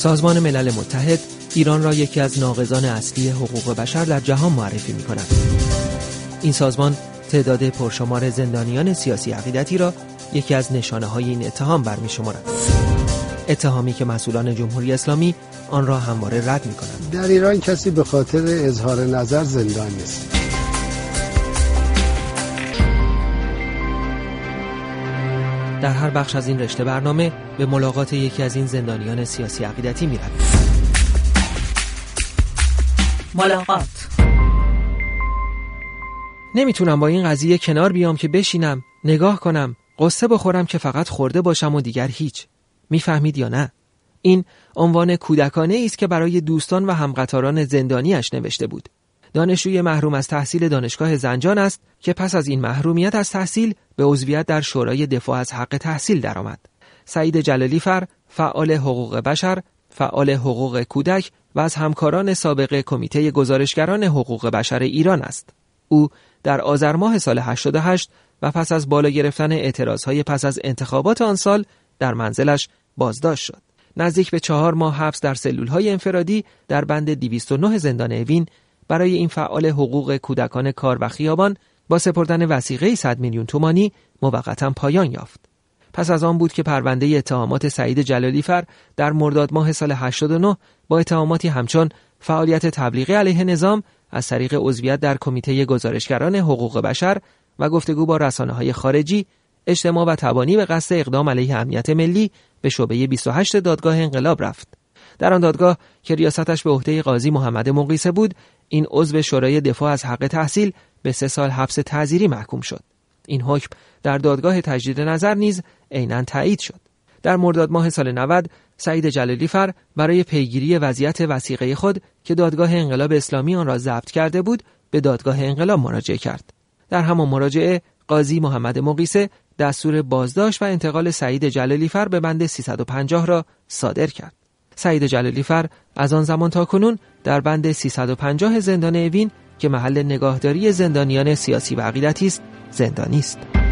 سازمان ملل متحد ایران را یکی از ناقضان اصلی حقوق بشر در جهان معرفی می‌کند. این سازمان تعداد پرشمار زندانیان سیاسی عقیدتی را یکی از نشانه‌های این اتهام برمی‌شمارد. اتهامی که مسئولان جمهوری اسلامی آن را همواره رد می‌کنند. در ایران کسی به خاطر اظهار نظر زندان نیست. در هر بخش از این رشته برنامه به ملاقات یکی از این زندانیان سیاسی عقیدتی می‌رویم. ملاقات. نمیتونم با این قضیه کنار بیام که بشینم، نگاه کنم، قصه بخورم که فقط خورده باشم و دیگر هیچ. میفهمید یا نه؟ این عنوان کودکانه است که برای دوستان و همقطاران زندانیش نوشته بود. دانشجوی محروم از تحصیل دانشگاه زنجان است که پس از این محرومیت از تحصیل به عضویت در شورای دفاع از حق تحصیل درآمد. سعید جلالی‌فر، فعال حقوق بشر، فعال حقوق کودک و از همکاران سابق کمیته گزارشگران حقوق بشر ایران است. او در آذر ماه سال 88 و پس از بالا گرفتن اعتراضهای پس از انتخابات آن سال در منزلش بازداشت شد. نزدیک به 4 ماه حبس در سلولهای انفرادی در بند 209 زندان اوین برای این فعال حقوق کودکان کار و خیابان با سپردن وثیقه 100 میلیون تومانی موقتا پایان یافت. پس از آن بود که پرونده اتهامات سعید جلالی‌فر در مرداد ماه سال 89 با اتهاماتی همچون فعالیت تبلیغی علیه نظام از طریق عضویت در کمیته گزارشگران حقوق بشر و گفتگو با رسانه‌های خارجی، اجتماع و تبانی به قصد اقدام علیه امنیت ملی به شعبه 28 دادگاه انقلاب رفت. در آن دادگاه که ریاستش به عهده قاضی محمد مقیسه بود، این عضو شورای دفاع از حق تحصیل به 3 سال حبس تعزیری محکوم شد. این حکم در دادگاه تجدید نظر نیز عیناً تایید شد. در مرداد ماه سال 90 سعید جلالی‌فر برای پیگیری وضعیت وثیقه خود که دادگاه انقلاب اسلامی آن را ضبط کرده بود به دادگاه انقلاب مراجعه کرد. در همان مراجعه قاضی محمد مقیسه دستور بازداشت و انتقال سعید جلالی‌فر به بند 350 را صادر کرد. سعید جلالی‌فر از آن زمان تا کنون در بند 350 زندان اوین که محل نگاهداری زندانیان سیاسی و عقیدتی است زندانی است.